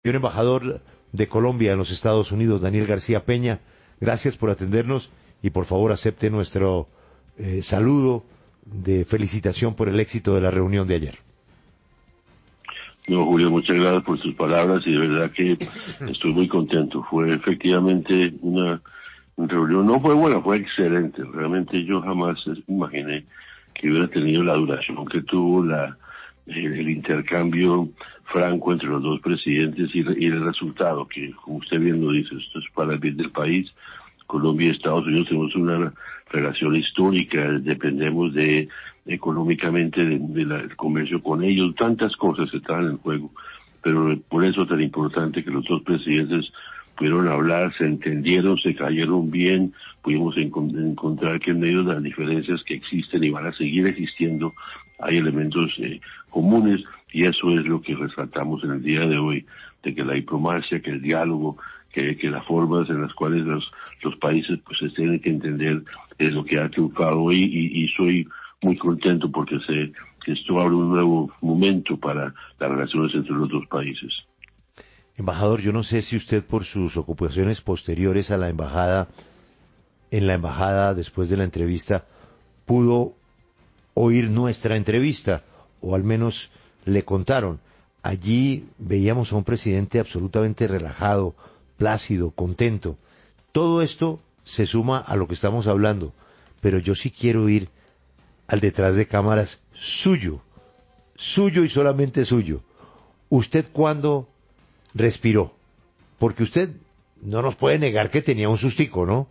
Señor embajador de Colombia en los Estados Unidos, Daniel García Peña, gracias por atendernos y por favor acepte nuestro saludo de felicitación por el éxito de la reunión de ayer. No, Julio, muchas gracias por sus palabras y de verdad que estoy muy contento. Fue efectivamente una reunión, no fue buena, fue excelente. Realmente yo jamás imaginé que hubiera tenido la duración que tuvo el intercambio franco entre los dos presidentes y el resultado, que como usted bien lo dice, esto es para el bien del país. Colombia y Estados Unidos tenemos una relación histórica, dependemos económicamente del comercio con ellos, tantas cosas estaban en juego, pero por eso es tan importante que los dos presidentes pudieron hablar, se entendieron, se cayeron bien, pudimos encontrar que en medio de las diferencias que existen y van a seguir existiendo, hay elementos comunes, y eso es lo que resaltamos en el día de hoy, de que la diplomacia, que el diálogo, que las formas en las cuales los países pues se tienen que entender es lo que ha triunfado hoy, y soy muy contento porque sé que esto abre un nuevo momento para las relaciones entre los dos países. Embajador, yo no sé si usted por sus ocupaciones posteriores a la embajada, en la embajada después de la entrevista, pudo oír nuestra entrevista, o al menos le contaron. Allí veíamos a un presidente absolutamente relajado, plácido, contento. Todo esto se suma a lo que estamos hablando, pero yo sí quiero ir al detrás de cámaras suyo y solamente suyo. ¿Usted cuándo respiró? Porque usted no nos puede negar que tenía un sustico, ¿no?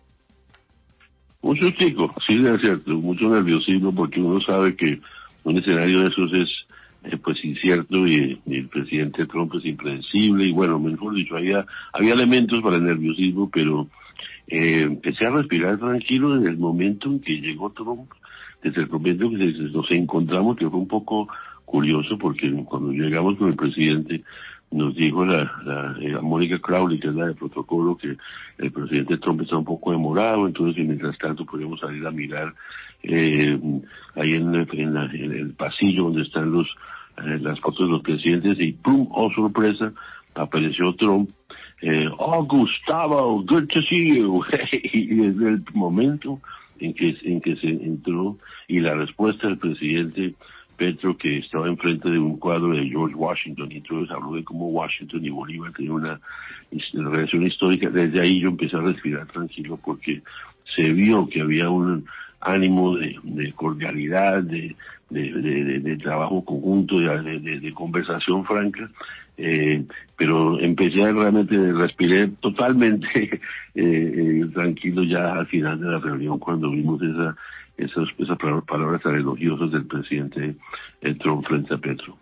Un sustico, sí, es cierto, mucho nerviosismo porque uno sabe que un escenario de esos es pues incierto y el presidente Trump es impredecible y bueno, mejor dicho, había elementos para el nerviosismo, pero empecé a respirar tranquilo desde el momento en que llegó Trump, desde el momento que nos encontramos, que fue un poco curioso porque cuando llegamos con el presidente nos dijo la Mónica Crowley, que es la de protocolo, que el presidente Trump está un poco demorado, entonces y mientras tanto podemos salir a mirar ahí en el pasillo donde están las fotos de los presidentes y ¡pum! ¡Oh, sorpresa! Apareció Trump. Oh, Gustavo, good to see you. Y desde el momento en que se entró y la respuesta del presidente Petro, que estaba enfrente de un cuadro de George Washington, y entonces habló de cómo Washington y Bolívar tenían una relación histórica. Desde ahí yo empecé a respirar tranquilo porque se vio que había un ánimo de cordialidad, de trabajo conjunto, de conversación franca, pero empecé a realmente, respiré totalmente tranquilo ya al final de la reunión cuando vimos esas palabras tan elogiosas del presidente Trump frente a Petro.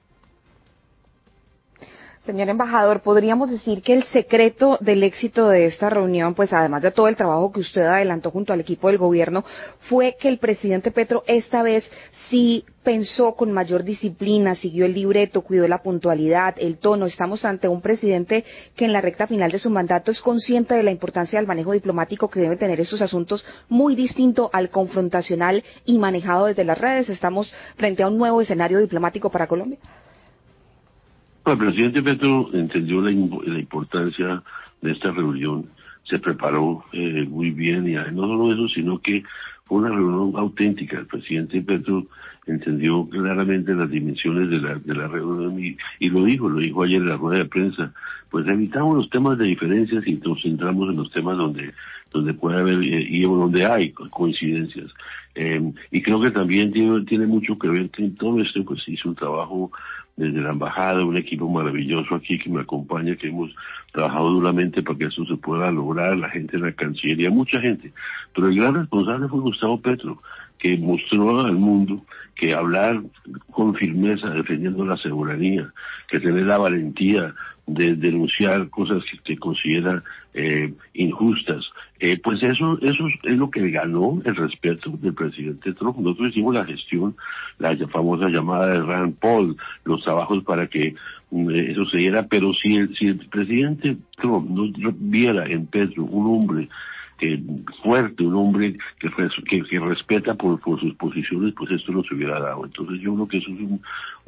Señor embajador, podríamos decir que el secreto del éxito de esta reunión, pues además de todo el trabajo que usted adelantó junto al equipo del gobierno, fue que el presidente Petro esta vez sí pensó con mayor disciplina, siguió el libreto, cuidó la puntualidad, el tono. Estamos ante un presidente que en la recta final de su mandato es consciente de la importancia del manejo diplomático que deben tener estos asuntos, muy distinto al confrontacional y manejado desde las redes. Estamos frente a un nuevo escenario diplomático para Colombia. El presidente Petro entendió la importancia de esta reunión, se preparó muy bien y no solo eso, sino que fue una reunión auténtica. El presidente Petro entendió claramente las dimensiones de la reunión y lo dijo ayer en la rueda de prensa. Pues evitamos los temas de diferencias y nos centramos en los temas donde puede haber y donde hay coincidencias. Y creo que también tiene mucho que ver que en todo esto pues hizo un trabajo desde la embajada, un equipo maravilloso aquí que me acompaña, que hemos trabajado duramente para que eso se pueda lograr, la gente de la Cancillería, mucha gente. Pero el gran responsable fue Gustavo Petro, que mostró al mundo que hablar con firmeza, defendiendo la soberanía, que tener la valentía de denunciar cosas que considera injustas, pues eso es lo que ganó el respeto del presidente Trump. Nosotros hicimos la gestión, la famosa llamada de Rand Paul, los trabajos para que eso se diera, pero si el presidente Trump no viera en Petro un hombre fuerte, un hombre que respeta por sus posiciones, pues esto no se hubiera dado. Entonces yo creo que eso es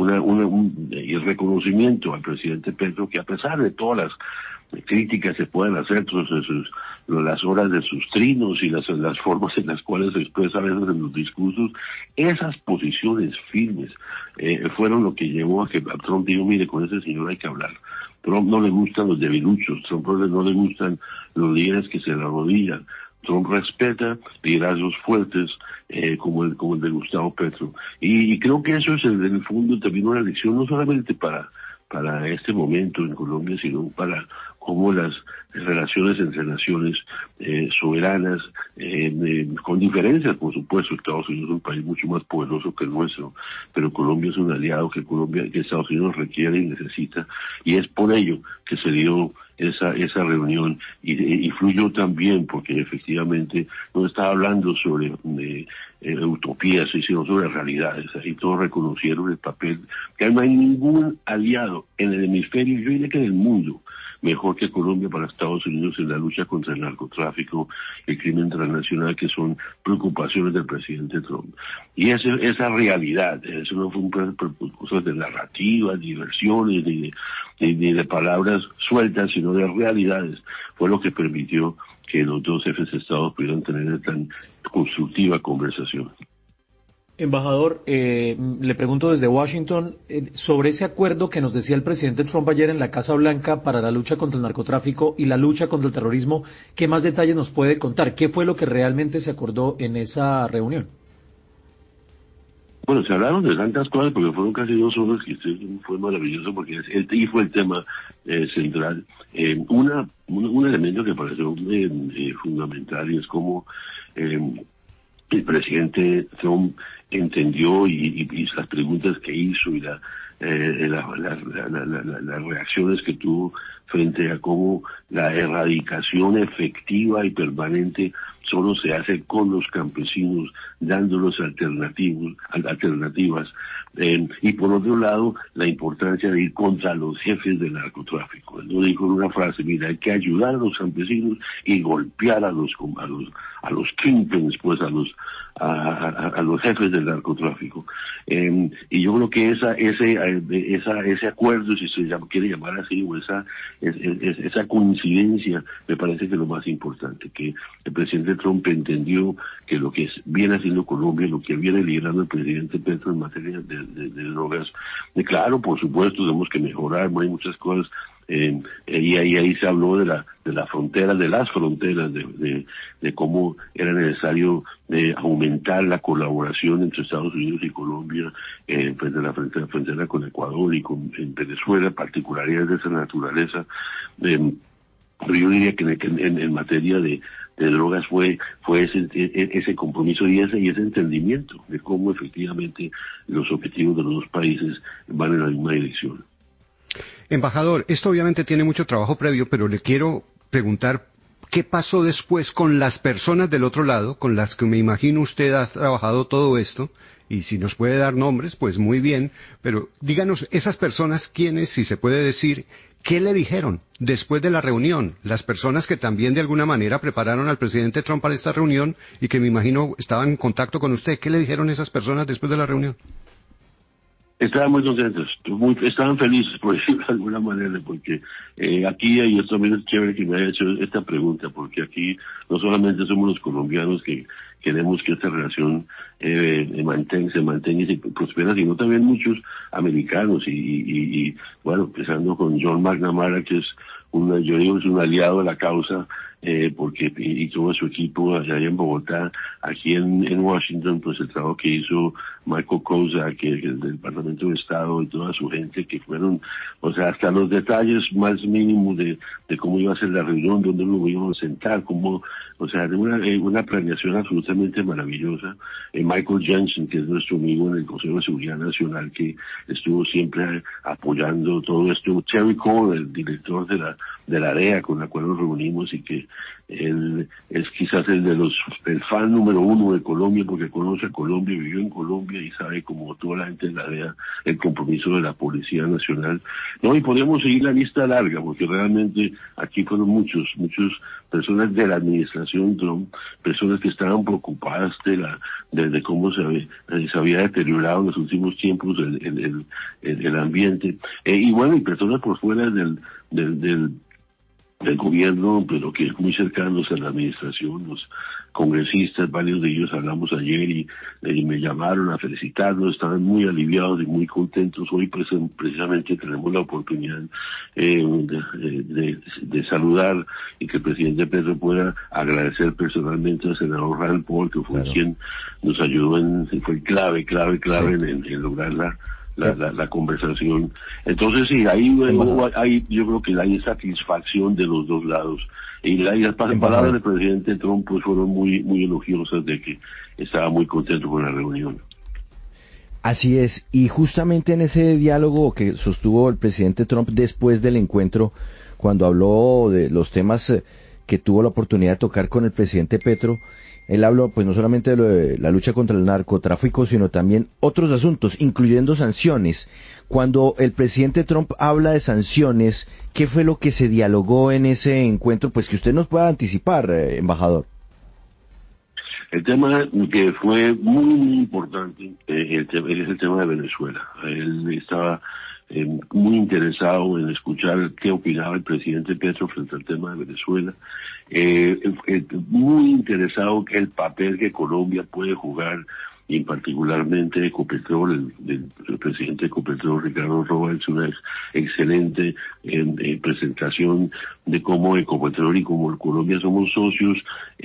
el reconocimiento al presidente Petro, que a pesar de todas las críticas se pueden hacer, las horas de sus trinos y las formas en las cuales se expresa a veces en los discursos, esas posiciones firmes fueron lo que llevó a que Trump dijo, mire, con ese señor hay que hablar. Trump no le gustan los debiluchos, Trump no le gustan los líderes que se le arrodillan. Trump respeta liderazgos fuertes como el de Gustavo Petro. Y creo que eso es en el fondo también una lección no solamente para este momento en Colombia, sino para cómo las relaciones entre naciones soberanas, con diferencias, por supuesto. Estados Unidos es un país mucho más poderoso que el nuestro, pero Colombia es un aliado que Estados Unidos requiere y necesita, y es por ello que se dio esa reunión y fluyó también, porque efectivamente no estaba hablando sobre utopías, sino sobre realidades. Ahí todos reconocieron el papel, que no hay ningún aliado en el hemisferio, yo diría que en el mundo, mejor que Colombia para Estados Unidos en la lucha contra el narcotráfico, el crimen transnacional, que son preocupaciones del presidente Trump. Y esa realidad, eso no fue cosas de narrativas, diversiones, ni de palabras sueltas, sino de realidades, fue lo que permitió que los dos jefes de Estado pudieran tener tan constructiva conversación. Embajador, le pregunto desde Washington sobre ese acuerdo que nos decía el presidente Trump ayer en la Casa Blanca para la lucha contra el narcotráfico y la lucha contra el terrorismo. ¿Qué más detalles nos puede contar? ¿Qué fue lo que realmente se acordó en esa reunión? Bueno, se hablaron de tantas cosas porque fueron casi 2 horas, que fue maravilloso porque y fue el tema central. Un elemento que pareció fundamental, y es como el presidente Trump entendió y las preguntas que hizo y las reacciones que tuvo frente a cómo la erradicación efectiva y permanente solo se hace con los campesinos, dándolos alternativas, y por otro lado, la importancia de ir contra los jefes del narcotráfico. Él lo dijo en una frase, mira, hay que ayudar a los campesinos y golpear a los kingpins, pues a los jefes del narcotráfico. Y yo creo que ese acuerdo, si se quiere llamar así, o esa coincidencia, me parece que es lo más importante, que el presidente Trump entendió que lo que viene haciendo Colombia, lo que viene liderando el presidente Petro en materia de drogas, claro, por supuesto, tenemos que mejorar, hay muchas cosas, y ahí se habló de las fronteras, de cómo era necesario aumentar la colaboración entre Estados Unidos y Colombia, frente a la frontera con Ecuador y en Venezuela, particularidades de esa naturaleza. Pero yo diría que en materia de drogas fue ese compromiso y ese entendimiento de cómo efectivamente los objetivos de los dos países van en la misma dirección. Embajador, esto obviamente tiene mucho trabajo previo, pero le quiero preguntar qué pasó después con las personas del otro lado, con las que me imagino usted ha trabajado todo esto, y si nos puede dar nombres, pues muy bien, pero díganos, esas personas, ¿quiénes, si se puede decir, qué le dijeron después de la reunión? Las personas que también de alguna manera prepararon al presidente Trump para esta reunión y que me imagino estaban en contacto con usted, ¿qué le dijeron esas personas después de la reunión? Estaban muy contentos, estaban felices, por decirlo de alguna manera, porque aquí, y esto también es chévere que me haya hecho esta pregunta, porque aquí no solamente somos los colombianos que queremos que esta relación se mantenga y se prospera, sino también muchos americanos, y bueno, empezando con John McNamara, que es yo digo es un aliado de la causa, porque y todo su equipo allá en Bogotá, aquí en Washington, pues el trabajo que hizo Michael Koza, que es del Departamento de Estado, y toda su gente, que fueron, o sea, hasta los detalles más mínimos de cómo iba a ser la reunión, dónde nos íbamos a sentar, cómo, o sea, de una planeación absolutamente maravillosa. Michael Jensen, que es nuestro amigo en el Consejo de Seguridad Nacional, que estuvo siempre apoyando todo esto. Terry Cole, el director de la DEA, con la cual nos reunimos, y que él es quizás el fan número uno de Colombia, porque conoce a Colombia, vivió en Colombia y sabe, como toda la gente en la DEA, el compromiso de la Policía Nacional. No, y podemos seguir la lista larga, porque realmente aquí fueron muchas personas de la administración Trump, personas que estaban preocupadas de cómo se había deteriorado en los últimos tiempos el ambiente, y bueno, y personas por fuera del gobierno, pero que es muy cercanos a la administración, los congresistas, varios de ellos hablamos ayer y me llamaron a felicitarnos, estaban muy aliviados y muy contentos. Hoy precisamente tenemos la oportunidad de saludar y que el presidente Petro pueda agradecer personalmente al senador Rand Paul, que fue quien nos ayudó, fue clave en lograr la conversación. Entonces sí, ahí yo creo que hay satisfacción de los dos lados. Y las palabras del presidente Trump pues fueron muy elogiosas, de que estaba muy contento con la reunión. Así es, y justamente en ese diálogo que sostuvo el presidente Trump después del encuentro, cuando habló de los temas que tuvo la oportunidad de tocar con el presidente Petro, él habló pues no solamente de la lucha contra el narcotráfico, sino también otros asuntos, incluyendo sanciones. Cuando el presidente Trump habla de sanciones, ¿qué fue lo que se dialogó en ese encuentro? Pues que usted nos pueda anticipar, embajador. El tema que fue muy importante es el tema de Venezuela. Él estaba muy interesado en escuchar qué opinaba el presidente Petro frente al tema de Venezuela, muy interesado que el papel que Colombia puede jugar, y particularmente Ecopetrol, el presidente de Ecopetrol, Ricardo Roa, es una excelente presentación de cómo Ecopetrol y como Colombia somos socios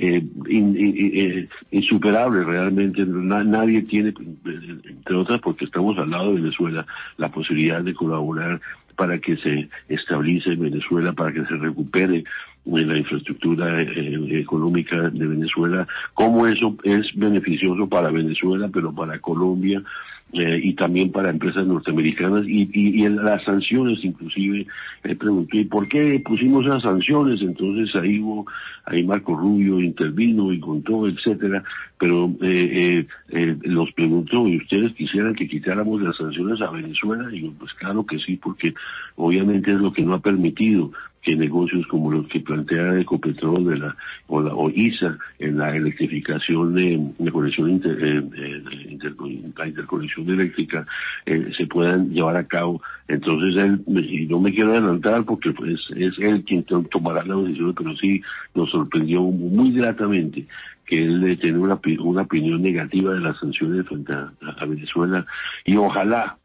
insuperables realmente. Nadie tiene, entre otras porque estamos al lado de Venezuela, la posibilidad de colaborar para que se estabilice Venezuela, para que se recupere la infraestructura económica de Venezuela, cómo eso es beneficioso para Venezuela, pero para Colombia y también para empresas norteamericanas, y en las sanciones inclusive. Pregunté ¿por qué pusimos esas sanciones? Entonces ahí Marco Rubio intervino y contó, etcétera, pero los preguntó, ¿y ustedes quisieran que quitáramos las sanciones a Venezuela? Y yo, pues claro que sí, porque obviamente es lo que no ha permitido que negocios como los que plantea Ecopetrol o ISA en la electrificación de conexión la interconexión eléctrica se puedan llevar a cabo. Entonces no me quiero adelantar porque pues es él quien tomará la decisión, pero sí nos sorprendió muy gratamente que él tiene una opinión negativa de las sanciones frente a Venezuela, y ojalá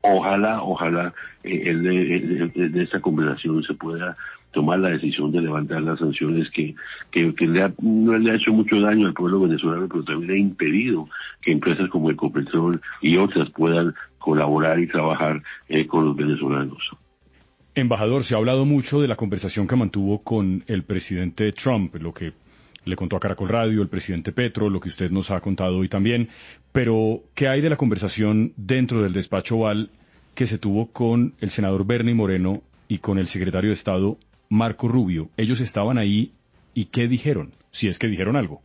de esta conversación se pueda tomar la decisión de levantar las sanciones que no le ha hecho mucho daño al pueblo venezolano, pero también ha impedido que empresas como Ecopetrol y otras puedan colaborar y trabajar con los venezolanos. Embajador, se ha hablado mucho de la conversación que mantuvo con el presidente Trump, lo que le contó a Caracol Radio el presidente Petro, lo que usted nos ha contado hoy también, pero ¿qué hay de la conversación dentro del despacho Oval que se tuvo con el senador Bernie Moreno y con el secretario de Estado Marco Rubio? Ellos estaban ahí, ¿y qué dijeron? Si es que dijeron algo.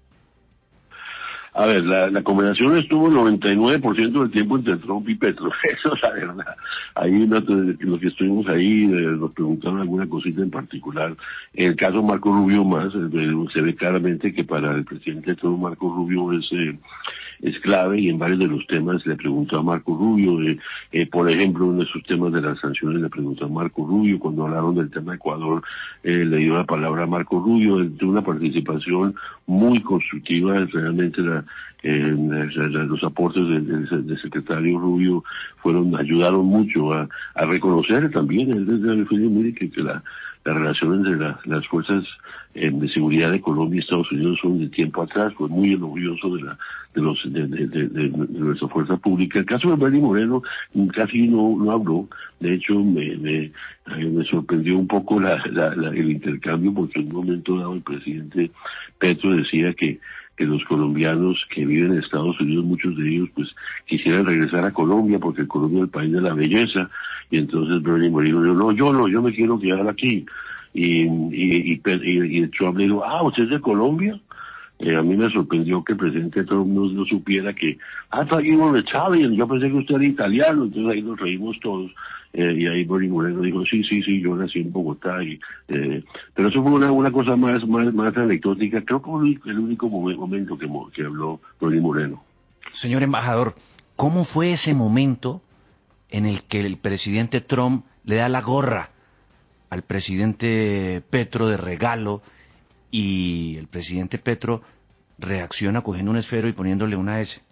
A ver, la conversación estuvo el 99% del tiempo entre Trump y Petro, eso es la verdad. Ahí los que estuvimos ahí nos preguntaron alguna cosita en particular. En el caso Marco Rubio más, se ve claramente que para el presidente Trump Marco Rubio es clave, y en varios de los temas le preguntó a Marco Rubio, por ejemplo, uno de esos temas de las sanciones le preguntó a Marco Rubio. Cuando hablaron del tema de Ecuador, le dio la palabra a Marco Rubio, tuvo una participación muy constructiva. Realmente los aportes del secretario Rubio ayudaron mucho a reconocer también, que la relación entre las fuerzas de seguridad de Colombia y Estados Unidos son de tiempo atrás, fue muy elogioso de nuestra fuerza pública. El caso de Bernie Moreno casi no habló. De hecho me sorprendió un poco el intercambio, porque en un momento dado el presidente Petro decía que los colombianos que viven en Estados Unidos, muchos de ellos pues quisieran regresar a Colombia, porque Colombia es el país de la belleza. Y entonces Bernie Moreno dijo, yo me quiero quedar aquí. y Trump le dijo, ¿usted es de Colombia? A mí me sorprendió que el presidente Trump no supiera que, I thought you were Italian, yo pensé que usted era italiano, entonces ahí nos reímos todos. Y ahí Bernie Moreno dijo, sí, yo nací en Bogotá. Pero eso fue una cosa más anecdótica. Creo que fue el único momento que habló Bernie Moreno. Señor embajador, ¿cómo fue ese momento en el que el presidente Trump le da la gorra al presidente Petro de regalo y el presidente Petro reacciona cogiendo un esfero y poniéndole una S?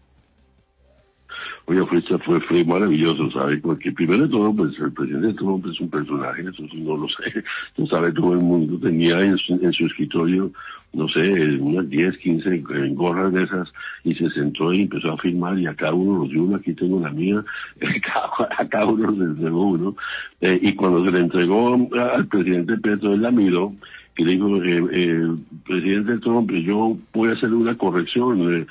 Oye, fue maravilloso, ¿sabes? Porque primero de todo, pues el presidente Trump es un personaje, eso sí no lo sé, lo sabe todo el mundo. Tenía en su escritorio, no sé, unas 10, 15 gorras de esas, y se sentó y empezó a firmar, y a cada uno los dio una, aquí tengo la mía, a cada uno les entregó uno. Y cuando se le entregó al presidente Petro, él la miró, y le dijo, presidente Trump, yo voy a hacer una corrección,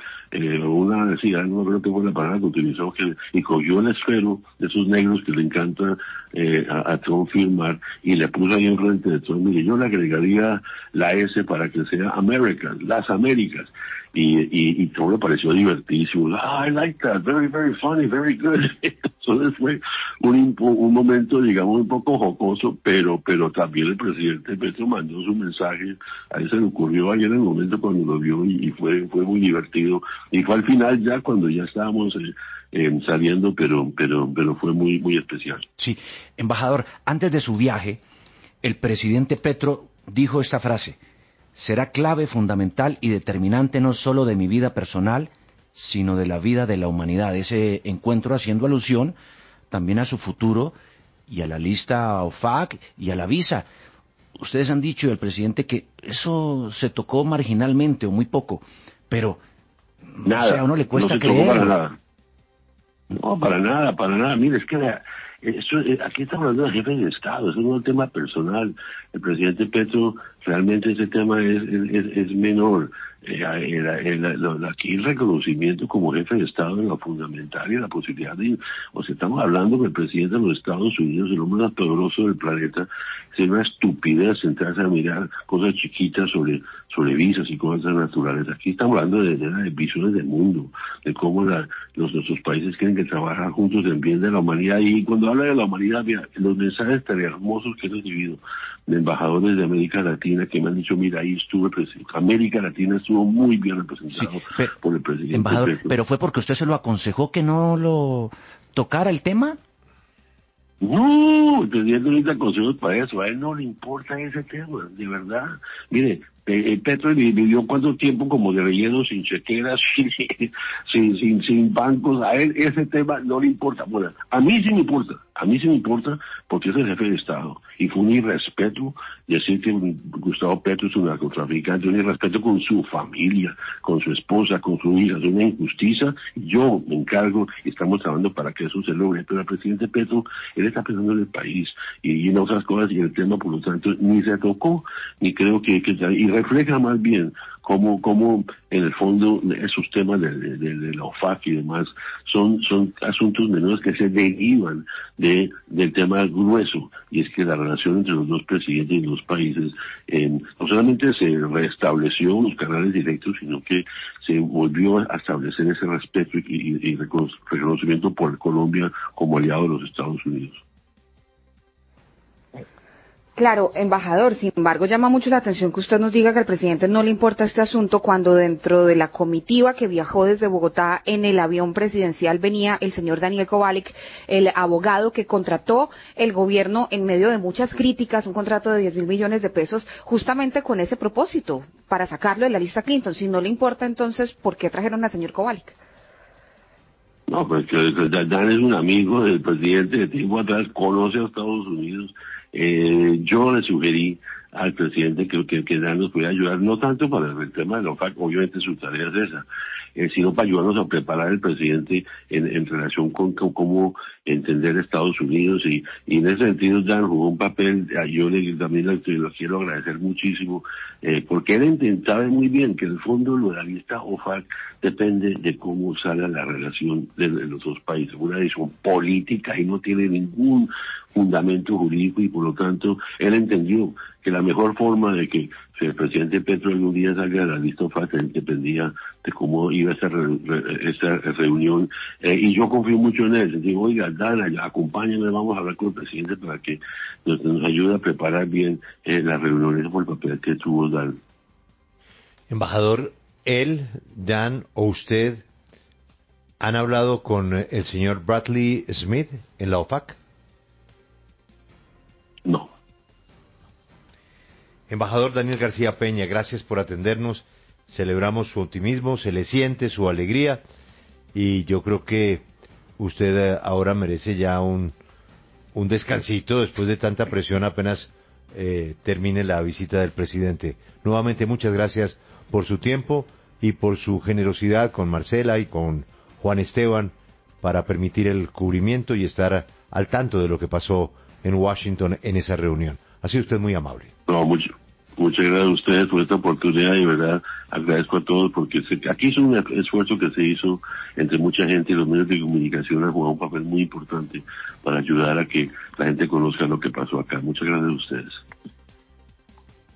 no creo que fue la palabra que utilizó, y cogió el esfero de esos negros que le encanta a Trump firmar, y le puso ahí enfrente de Trump, y yo le agregaría la S para que sea Americas, las Américas. Y todo le pareció divertísimo. I like that, very, very funny, very good. Entonces fue un momento, digamos, un poco jocoso, pero también el presidente Petro mandó su mensaje. A él se le ocurrió ayer en el momento cuando lo vio y fue muy divertido. Y fue al final ya cuando ya estábamos saliendo, pero fue muy especial. Sí, embajador, antes de su viaje, el presidente Petro dijo esta frase: será clave, fundamental y determinante no solo de mi vida personal, sino de la vida de la humanidad. Ese encuentro haciendo alusión también a su futuro y a la lista OFAC y a la visa. Ustedes han dicho del presidente que eso se tocó marginalmente o muy poco, pero nada, o sea, a uno le cuesta no se creerlo. tocó para nada. No, para nada. Mire, es que aquí estamos hablando de jefe de Estado, eso no es un tema personal. El presidente Petro, realmente ese tema es menor. Aquí el reconocimiento como jefe de Estado es lo fundamental, y la posibilidad estamos hablando que el presidente de los Estados Unidos, el hombre más poderoso del planeta, es una estupidez sentarse a mirar cosas chiquitas sobre visas y cosas naturales. Aquí estamos hablando de visiones del mundo, de cómo nuestros países quieren que trabajar juntos en bien de la humanidad. Y cuando habla de la humanidad, mira, los mensajes tan hermosos que he recibido de embajadores de América Latina que me han dicho, mira, ahí estuve presente. América Latina estuvo muy bien representado por el presidente embajador, Petro. ¿pero fue porque usted se lo aconsejó que no lo tocara el tema? No, el presidente no necesita consejos para eso, a él no le importa ese tema, de verdad. Mire, Petro vivió cuánto tiempo como de relleno, sin chequeras, sin bancos. A él ese tema no le importa. Bueno, a mí sí me importa porque es el jefe de Estado. Y fue un irrespeto decir que Gustavo Petro es un narcotraficante, un irrespeto con su familia, con su esposa, con su hija. Es una injusticia. Yo me encargo y estamos trabajando para que eso se logre. Pero el presidente Petro, él está pensando en el país y en otras cosas, y el tema, por lo tanto, ni se tocó, ni creo que y refleja más bien cómo en el fondo esos temas de la OFAC y demás son asuntos menores que se derivan del tema grueso, y es que la relación entre los dos presidentes y los países no solamente se restableció los canales directos, sino que se volvió a establecer ese respeto y reconocimiento por Colombia como aliado de los Estados Unidos. Claro, embajador, sin embargo, llama mucho la atención que usted nos diga que al presidente no le importa este asunto cuando dentro de la comitiva que viajó desde Bogotá en el avión presidencial venía el señor Daniel Kovalik, el abogado que contrató el gobierno en medio de muchas críticas, un contrato de 10.000 millones de pesos, justamente con ese propósito, para sacarlo de la lista Clinton. Si no le importa, entonces, ¿por qué trajeron al señor Kovalik? No, pues que Dan es un amigo del presidente de tiempo atrás, conoce a Estados Unidos. Yo le sugerí al presidente que Dan nos puede ayudar, no tanto para el tema de la OFAC, obviamente su tarea es esa, sino para ayudarnos a preparar al presidente en relación con cómo entender Estados Unidos, y en ese sentido Dan jugó un papel. Yo también lo quiero agradecer muchísimo, porque él intentaba muy bien que en el fondo lo de la lista OFAC depende de cómo salga la relación de los dos países, una decisión política y no tiene ningún fundamento jurídico y por lo tanto él entendió que la mejor forma de que el presidente Petro algún día salga de la lista fácil dependía de cómo iba esa reunión, y yo confío mucho en él. Digo, oiga, Dana, acompáñame, vamos a hablar con el presidente para que nos ayude a preparar bien las reuniones por el papel que tuvo Dan. Embajador, él, Dan o usted han hablado con el señor Bradley Smith en la OFAC. No. Embajador Daniel García Peña, gracias por atendernos. Celebramos su optimismo, se le siente su alegría y yo creo que usted ahora merece ya un descansito después de tanta presión apenas termine la visita del presidente. Nuevamente muchas gracias por su tiempo y por su generosidad con Marcela y con Juan Esteban para permitir el cubrimiento y estar al tanto de lo que pasó en Washington en esa reunión. Ha sido usted muy amable. No, muchas gracias a ustedes por esta oportunidad y de verdad agradezco a todos porque aquí es un esfuerzo que se hizo entre mucha gente y los medios de comunicación han jugado un papel muy importante para ayudar a que la gente conozca lo que pasó acá. Muchas gracias a ustedes.